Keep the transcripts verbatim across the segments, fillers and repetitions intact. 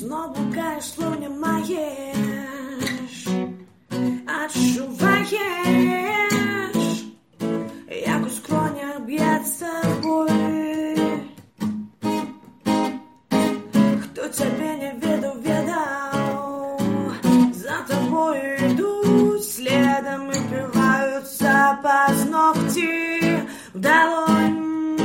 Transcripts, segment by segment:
знов блукаєш, словно маєш, відчуваєш, як у скронях б'ється боль. Хто тебе не ведав, ведав, за тобою йдуть следом і впиваються паз ногті в долонь.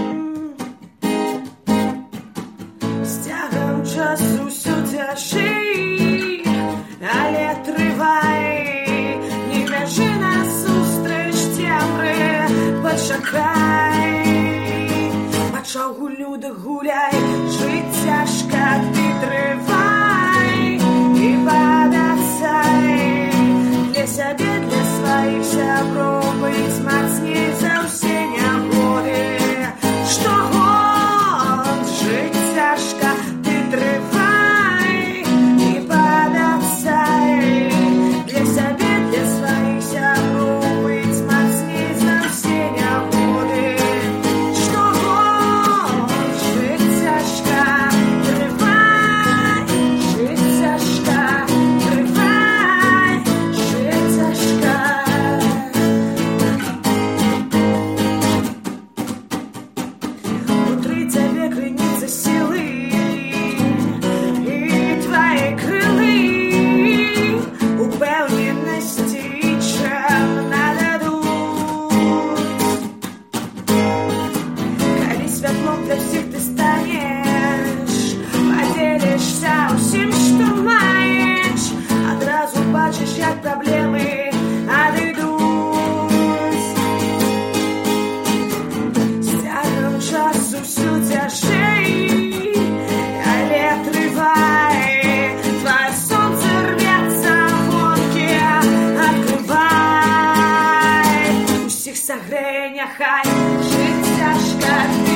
З тягом часу все тяжчий, але тривай, не біжи насустреч темри, почекай. Почав гулю да гуляй, жить тяжко, підривай і подацай. Для себе, для своих сябров быть мацней за все негоды. Что год жить тяжко, підривай і подацай. Для себе, для своих сябров быть мацней за все негоды. Что год жить тяжко, підривай, жить тяжко, підривай, жить тяжко. Внутри тебя кренится силы, и твои крылы упевненості чем нададуть. Коли світлом для всіх ти станеш, поділишся усім, що маєш, одразу бачиш, як проблеми одійдуть. З тягом часу все тяжчей, але тривай, твоє сонце рвется в гонки, открывай. Усіх согрей, нехай жить тяжко.